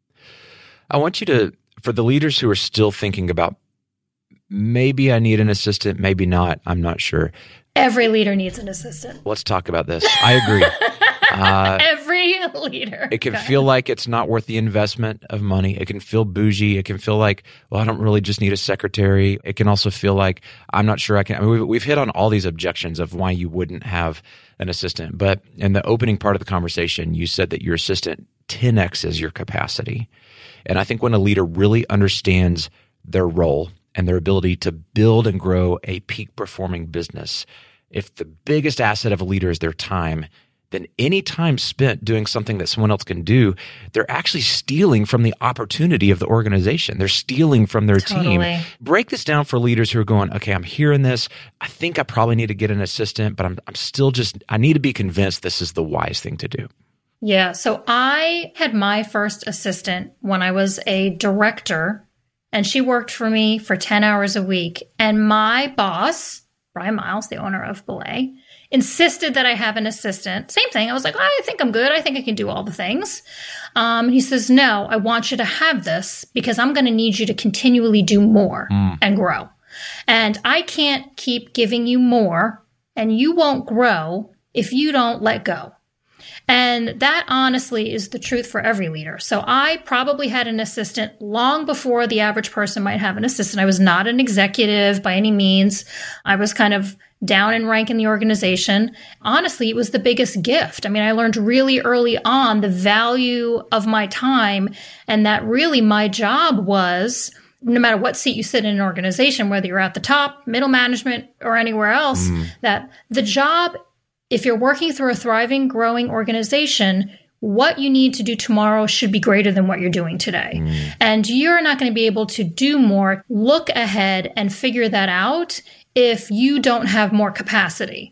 I want you to, for the leaders who are still thinking about, maybe I need an assistant, maybe not, I'm not sure. Every leader needs an assistant. Let's talk about this. I agree. Uh, Every leader. It can Go feel ahead. Like it's not worth the investment of money. It can feel bougie. It can feel like, well, I don't really just need a secretary. It can also feel like I'm not sure I can. I mean, we've, we've hit on all these objections of why you wouldn't have an assistant. But in the opening part of the conversation, you said that your assistant ten X's your capacity. And I think when a leader really understands their role and their ability to build and grow a peak performing business, if the biggest asset of a leader is their time, then any time spent doing something that someone else can do, they're actually stealing from the opportunity of the organization. They're stealing from their totally. team. Break this down for leaders who are going, okay, I'm hearing this. I think I probably need to get an assistant, but I'm, I'm still just, I need to be convinced this is the wise thing to do. Yeah. So I had my first assistant when I was a director, and she worked for me for ten hours a week. And my boss, Brian Miles, the owner of Belay, insisted that I have an assistant. Same thing. I was like, oh, I think I'm good. I think I can do all the things. Um, he says, no, I want you to have this because I'm going to need you to continually do more mm. and grow. And I can't keep giving you more, and you won't grow if you don't let go. And that honestly is the truth for every leader. So I probably had an assistant long before the average person might have an assistant. I was not an executive by any means. I was kind of down in rank in the organization. Honestly, it was the biggest gift. I mean, I learned really early on the value of my time, and that really my job was, no matter what seat you sit in an organization, whether you're at the top, middle management, or anywhere else, mm. that the job, if you're working through a thriving, growing organization, what you need to do tomorrow should be greater than what you're doing today. Mm. And you're not going to be able to do more, look ahead and figure that out if you don't have more capacity.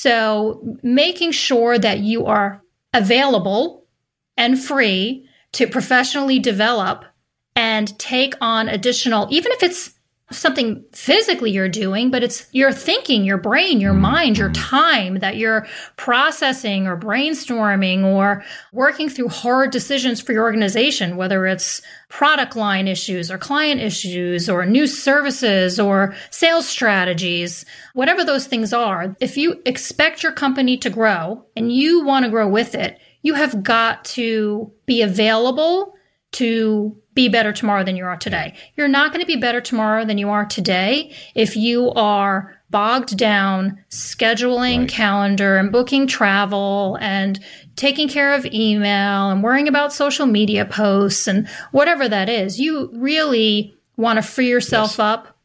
So making sure that you are available and free to professionally develop and take on additional, even if it's something physically you're doing, but it's your thinking, your brain, your mind, your time that you're processing or brainstorming or working through hard decisions for your organization, whether it's product line issues or client issues or new services or sales strategies, whatever those things are. If you expect your company to grow and you want to grow with it, you have got to be available to be better tomorrow than you are today. You're not going to be better tomorrow than you are today if you are bogged down scheduling right. calendar and booking travel and taking care of email and worrying about social media posts and whatever that is. You really want to free yourself yes. up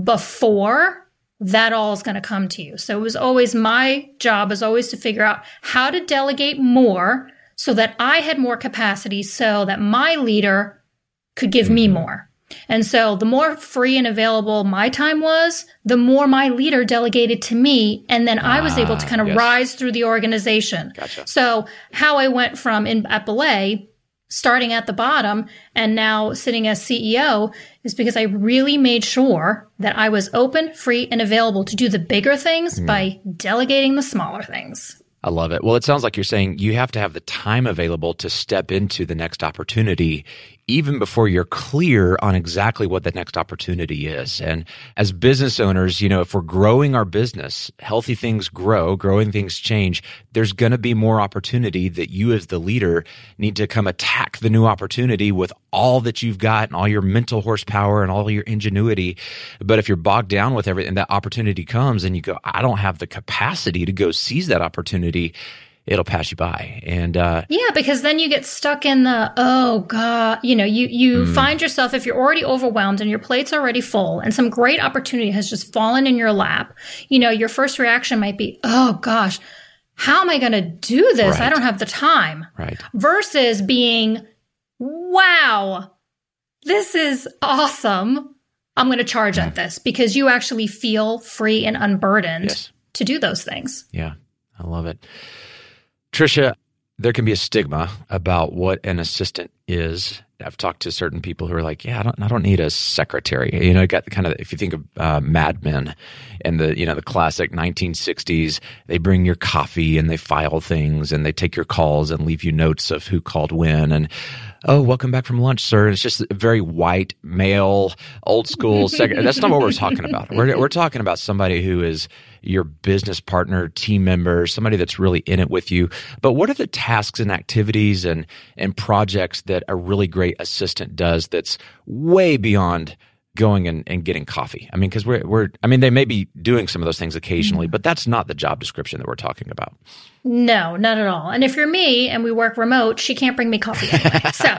before that all is going to come to you. So it was always my job is always to figure out how to delegate more so that I had more capacity so that my leader could give me more. And so the more free and available my time was, the more my leader delegated to me. And then I was ah, able to kind of yes. rise through the organization. Gotcha. So how I went from in at Belay, starting at the bottom and now sitting as C E O is because I really made sure that I was open, free, and available to do the bigger things mm. by delegating the smaller things. I love it. Well, it sounds like you're saying you have to have the time available to step into the next opportunity even before you're clear on exactly what the next opportunity is. And as business owners, you know, if we're growing our business, healthy things grow, growing things change, there's going to be more opportunity that you as the leader need to come attack the new opportunity with all that you've got and all your mental horsepower and all your ingenuity. But if you're bogged down with everything, that opportunity comes and you go, I don't have the capacity to go seize that opportunity, it'll pass you by. And uh, yeah, because then you get stuck in the, oh God, you know, you, you mm. find yourself, if you're already overwhelmed and your plate's already full and some great opportunity has just fallen in your lap, you know, your first reaction might be, oh gosh, how am I going to do this? Right. I don't have the time. Right. Versus being, wow, this is awesome. I'm going to charge yeah. at this because you actually feel free and unburdened yes. to do those things. Yeah, I love it. Tricia, there can be a stigma about what an assistant is. I've talked to certain people who are like, yeah, I don't, I don't need a secretary. You know, got kind of, if you think of uh, Mad Men and the, you know, the classic nineteen sixties, they bring your coffee and they file things and they take your calls and leave you notes of who called when. And, oh, welcome back from lunch, sir. And it's just a very white, male, old school secretary. That's not what we're talking about. We're, we're talking about somebody who is your business partner, team member, somebody that's really in it with you. But what are the tasks and activities and, and projects that a really great assistant does that's way beyond going and, and getting coffee? I mean, because we're, we're, I mean, they may be doing some of those things occasionally, but that's not the job description that we're talking about. No, not at all. And if you're me and we work remote, she can't bring me coffee anyway. So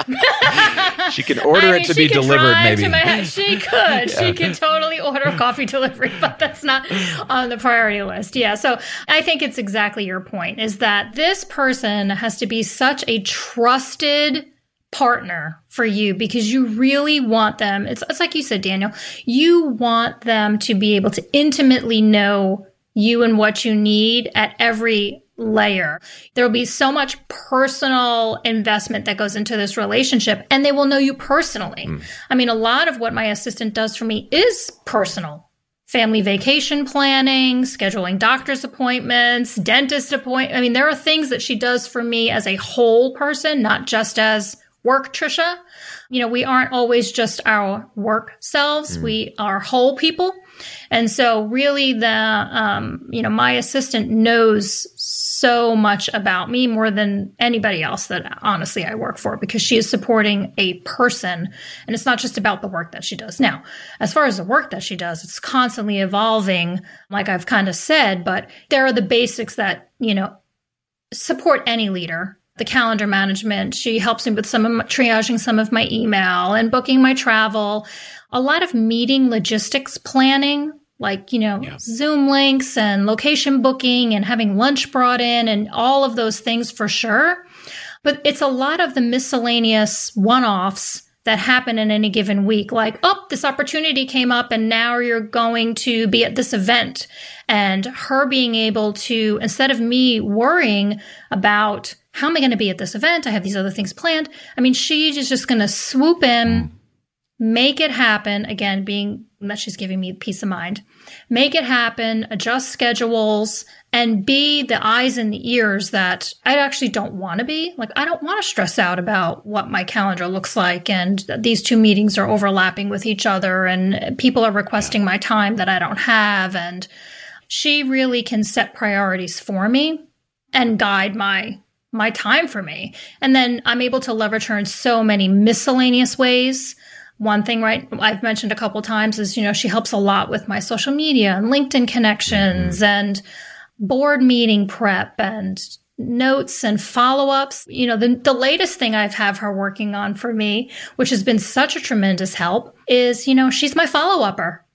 she can order I mean, it to be delivered, maybe. To my, she could. Yeah. She could totally order coffee delivery, but that's not on the priority list. Yeah. So I think it's exactly your point, is that this person has to be such a trusted partner for you because you really want them. It's, it's like you said, Daniel, you want them to be able to intimately know you and what you need at every layer. There will be so much personal investment that goes into this relationship, and they will know you personally. Mm. I mean, a lot of what my assistant does for me is personal. Family vacation planning, scheduling doctor's appointments, dentist appointments. I mean, there are things that she does for me as a whole person, not just as work, Tricia. You know, we aren't always just our work selves. Mm. We are whole people. And so really the, um, you know, my assistant knows so much about me more than anybody else that honestly I work for, because she is supporting a person and it's not just about the work that she does. Now, as far as the work that she does, it's constantly evolving, like I've kind of said, but there are the basics that, you know, support any leader. The calendar management, she helps me with some of my, triaging some of my email and booking my travel. A lot of meeting logistics planning, like, you know, yeah. Zoom links and location booking and having lunch brought in and all of those things for sure. But it's a lot of the miscellaneous one-offs that happen in any given week. Like, oh, this opportunity came up and now you're going to be at this event. And her being able to, instead of me worrying about how am I going to be at this event? I have these other things planned. I mean, she's just going to swoop in, mm. make it happen. Again, being that she's giving me peace of mind, make it happen, adjust schedules, and be the eyes and the ears that I actually don't want to be. Like, I don't want to stress out about what my calendar looks like. And these two meetings are overlapping with each other and people are requesting yeah. my time that I don't have. And she really can set priorities for me and guide my my time for me. And then I'm able to leverage her in so many miscellaneous ways. One thing, right, I've mentioned a couple times is, you know, she helps a lot with my social media and LinkedIn connections mm-hmm. and board meeting prep and notes and follow-ups. You know, the, the latest thing I've have her working on for me, which has been such a tremendous help, is, you know, she's my follow-upper.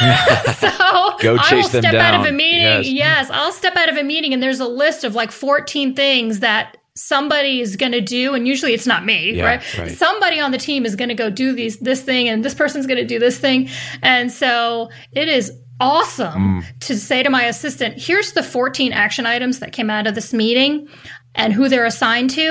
So Go chase I will them step down. out of a meeting. Yes. yes, I'll step out of a meeting and there's a list of like fourteen things that somebody is going to do. And usually it's not me, yeah, right? right? Somebody on the team is going to go do these, this thing and this person's going to do this thing. And so it is awesome mm. to say to my assistant, here's the fourteen action items that came out of this meeting and who they're assigned to.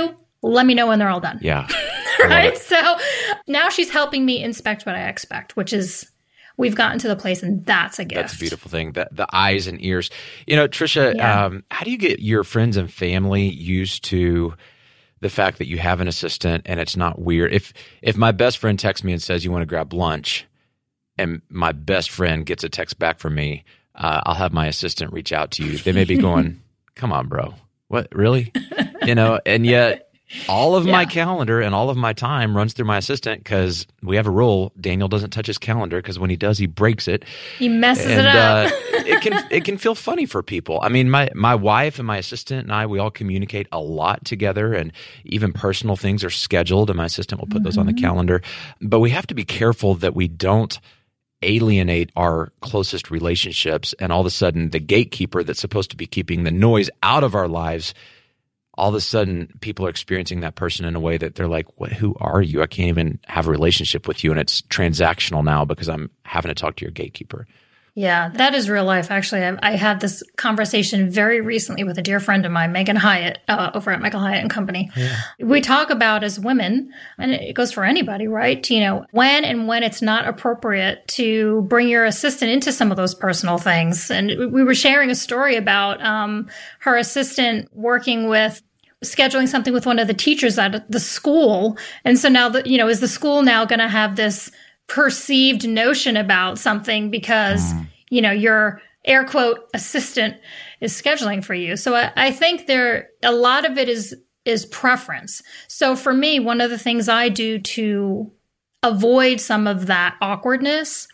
let me know when they're all done. Yeah. Right? So now she's helping me inspect what I expect, which is we've gotten to the place, and that's a gift. That's a beautiful thing. The, the eyes and ears. You know, Tricia, Yeah. um, how do you get your friends and family used to the fact that you have an assistant and it's not weird? If if my best friend texts me and says, you want to grab lunch, and my best friend gets a text back from me, uh, I'll have my assistant reach out to you. They may be going, come on, bro. What, really? You know, and yet all of Yeah. my calendar and all of my time runs through my assistant because we have a rule. Daniel doesn't touch his calendar because when he does, he breaks it. He messes And it up. uh, it can it can feel funny for people. I mean, my my wife and my assistant and I, we all communicate a lot together, and even personal things are scheduled, and my assistant will put those on the calendar. But we have to be careful that we don't alienate our closest relationships, and all of a sudden the gatekeeper that's supposed to be keeping the noise out of our lives, all of a sudden people are experiencing that person in a way that they're like, what, who are you? I can't even have a relationship with you. And it's transactional now because I'm having to talk to your gatekeeper. Yeah, that is real life. Actually, I, I had this conversation very recently with a dear friend of mine, Megan Hyatt, uh, over at Michael Hyatt and Company. Yeah. We talk about as women, and it goes for anybody, right? You know, when and when it's not appropriate to bring your assistant into some of those personal things. And we were sharing a story about um, her assistant working with scheduling something with one of the teachers at the school. And so now, the, you know, is the school now going to have this perceived notion about something because, mm. you know, your air quote assistant is scheduling for you. So I, I think there, a lot of it is, is preference. So for me, one of the things I do to avoid some of that awkwardness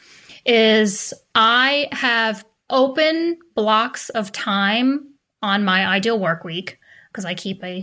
is I have open blocks of time on my ideal work week, because I keep a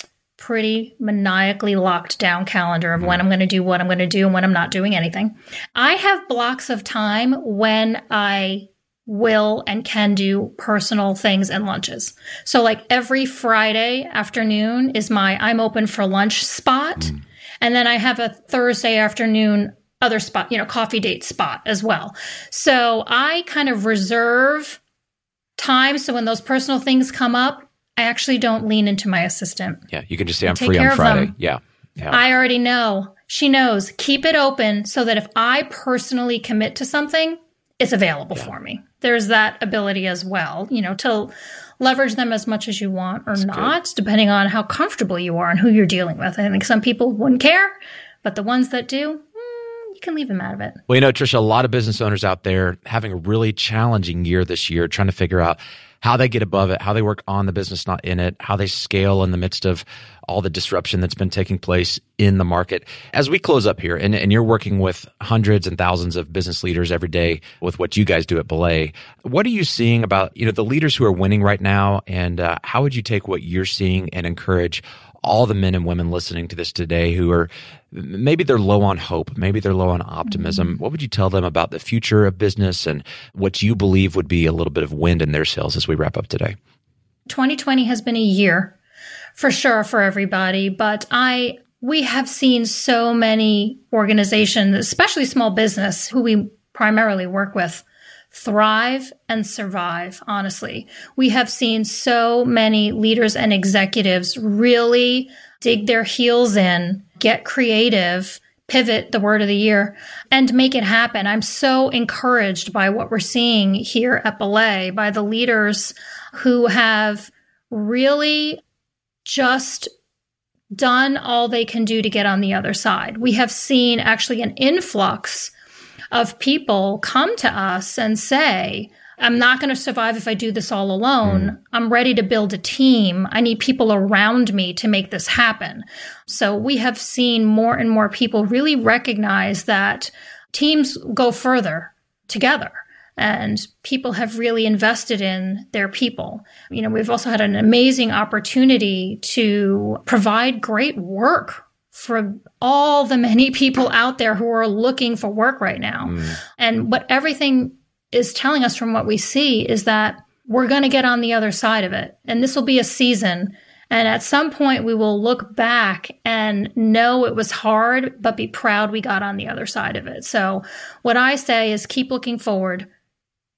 pretty maniacally locked down calendar of when I'm going to do what I'm going to do and when I'm not doing anything. I have blocks of time when I will and can do personal things and lunches. So like every Friday afternoon is my I'm open for lunch spot. Mm. And then I have a Thursday afternoon other spot, you know, coffee date spot as well. So I kind of reserve time. So when those personal things come up, I actually don't lean into my assistant. Yeah, you can just say I'm free on Friday. Yeah, yeah. I already know. She knows. Keep it open so that if I personally commit to something, it's available yeah. for me. There's that ability as well, you know, to leverage them as much as you want or That's not, good. Depending on how comfortable you are and who you're dealing with. I think some people wouldn't care, but the ones that do, mm, you can leave them out of it. Well, you know, Tricia, a lot of business owners out there having a really challenging year this year, trying to figure out how they get above it, how they work on the business, not in it, how they scale in the midst of all the disruption that's been taking place in the market. As we close up here, and, and you're working with hundreds and thousands of business leaders every day with what you guys do at Belay, what are you seeing about, you know, the leaders who are winning right now, and uh, how would you take what you're seeing and encourage all the men and women listening to this today who are, maybe they're low on hope, maybe they're low on optimism. Mm-hmm. What would you tell them about the future of business and what you believe would be a little bit of wind in their sails as we wrap up today? twenty twenty has been a year for sure for everybody, but I we have seen so many organizations, especially small business, who we primarily work with, thrive and survive, honestly. We have seen so many leaders and executives really dig their heels in, get creative, pivot, the word of the year, and make it happen. I'm so encouraged by what we're seeing here at Belay, by the leaders who have really just done all they can do to get on the other side. We have seen actually an influx of people come to us and say, I'm not going to survive if I do this all alone. Mm. I'm ready to build a team. I need people around me to make this happen. So we have seen more and more people really recognize that teams go further together. And people have really invested in their people. You know, we've also had an amazing opportunity to provide great work for all the many people out there who are looking for work right now. Mm. And what everything is telling us from what we see is that we're going to get on the other side of it. And this will be a season. And at some point we will look back and know it was hard, but be proud we got on the other side of it. So what I say is keep looking forward.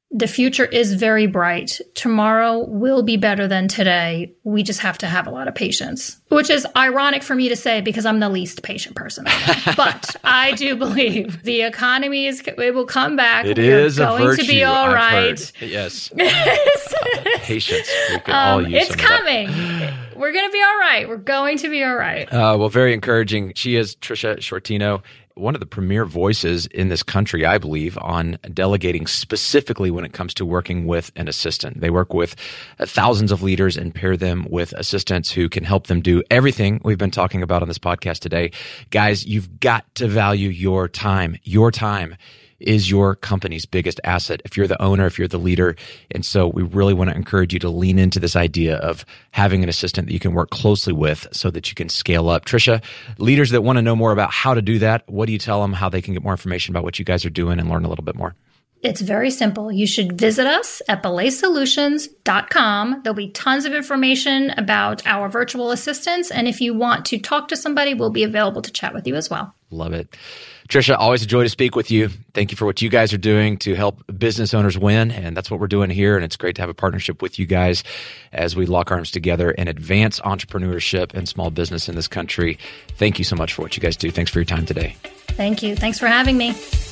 The future is very bright. Tomorrow will be better than today. We just have to have a lot of patience, which is ironic for me to say because I'm the least patient person. But I do believe the economy is, it will come back. It We're is going a virtue, to be all I've right. heard. Yes. uh, patience. We can all Um, use it's some of coming. that. We're going to be all right. We're going to be all right. Uh, well, very encouraging. She is Tricia Sciortino, one of the premier voices in this country, I believe, on delegating specifically when it comes to working with an assistant. They work with uh, thousands of leaders and pair them with assistants who can help them do everything we've been talking about on this podcast today. Guys, you've got to value your time. Your time is your company's biggest asset if you're the owner, if you're the leader. And so we really want to encourage you to lean into this idea of having an assistant that you can work closely with so that you can scale up. Tricia, leaders that want to know more about how to do that, what do you tell them, how they can get more information about what you guys are doing and learn a little bit more? It's very simple. You should visit us at belay solutions dot com. There'll be tons of information about our virtual assistants. And if you want to talk to somebody, we'll be available to chat with you as well. Love it. Tricia, always a joy to speak with you. Thank you for what you guys are doing to help business owners win. And that's what we're doing here. And it's great to have a partnership with you guys as we lock arms together and advance entrepreneurship and small business in this country. Thank you so much for what you guys do. Thanks for your time today. Thank you. Thanks for having me.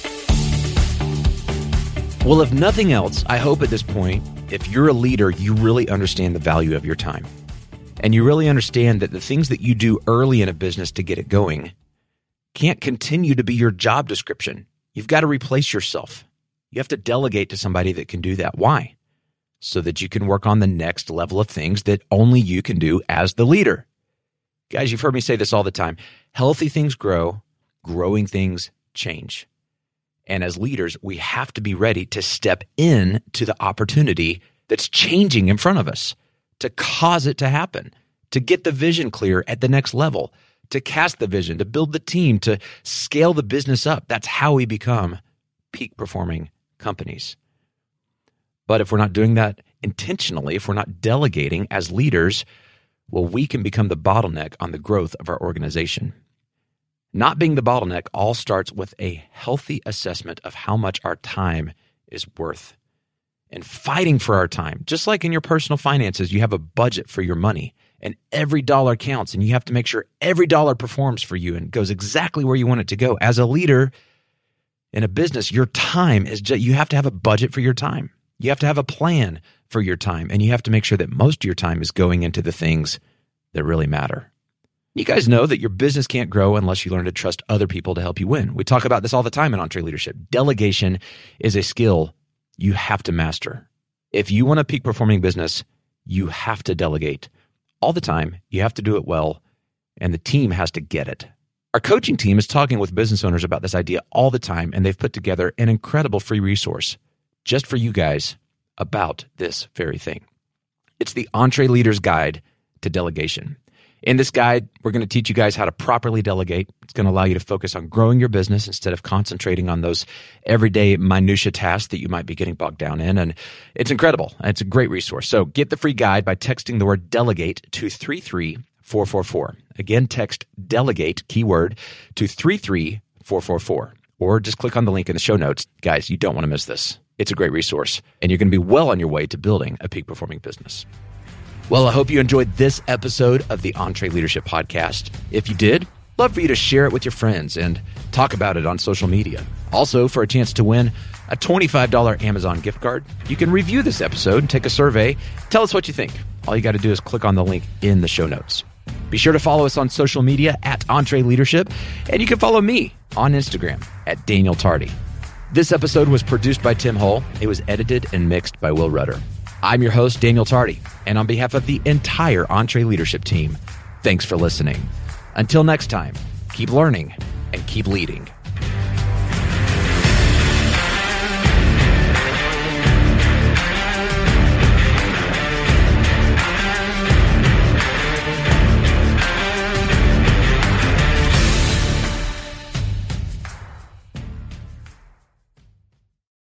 Well, if nothing else, I hope at this point, if you're a leader, you really understand the value of your time. And you really understand that the things that you do early in a business to get it going can't continue to be your job description. You've got to replace yourself. You have to delegate to somebody that can do that. Why? So that you can work on the next level of things that only you can do as the leader. Guys, you've heard me say this all the time. Healthy things grow, growing things change. And as leaders, we have to be ready to step in to the opportunity that's changing in front of us, to cause it to happen, to get the vision clear at the next level, to cast the vision, to build the team, to scale the business up. That's how we become peak performing companies. But if we're not doing that intentionally, if we're not delegating as leaders, well, we can become the bottleneck on the growth of our organization. Not being the bottleneck all starts with a healthy assessment of how much our time is worth and fighting for our time. Just like in your personal finances, you have a budget for your money and every dollar counts and you have to make sure every dollar performs for you and goes exactly where you want it to go. As a leader in a business, your time is just, you have to have a budget for your time. You have to have a plan for your time and you have to make sure that most of your time is going into the things that really matter. You guys know that your business can't grow unless you learn to trust other people to help you win. We talk about this all the time in EntreLeadership. Delegation is a skill you have to master. If you want a peak performing business, you have to delegate all the time. You have to do it well, and the team has to get it. Our coaching team is talking with business owners about this idea all the time, and they've put together an incredible free resource just for you guys about this very thing. It's the EntreLeaders Guide to Delegation. In this guide, we're going to teach you guys how to properly delegate. It's going to allow you to focus on growing your business instead of concentrating on those everyday minutia tasks that you might be getting bogged down in. And it's incredible. It's a great resource. So get the free guide by texting the word delegate to three three four four four. Again, text delegate, keyword, to three three four four four. Or just click on the link in the show notes. Guys, you don't want to miss this. It's a great resource. And you're going to be well on your way to building a peak performing business. Well, I hope you enjoyed this episode of the EntreLeadership Podcast. If you did, love for you to share it with your friends and talk about it on social media. Also, for a chance to win a twenty-five dollars Amazon gift card, you can review this episode and take a survey. Tell us what you think. All you got to do is click on the link in the show notes. Be sure to follow us on social media at EntreLeadership, and you can follow me on Instagram at Daniel Tardy. This episode was produced by Tim Hull. It was edited and mixed by Will Rudder. I'm your host, Daniel Tardy, and on behalf of the entire EntreLeadership team, thanks for listening. Until next time, keep learning and keep leading.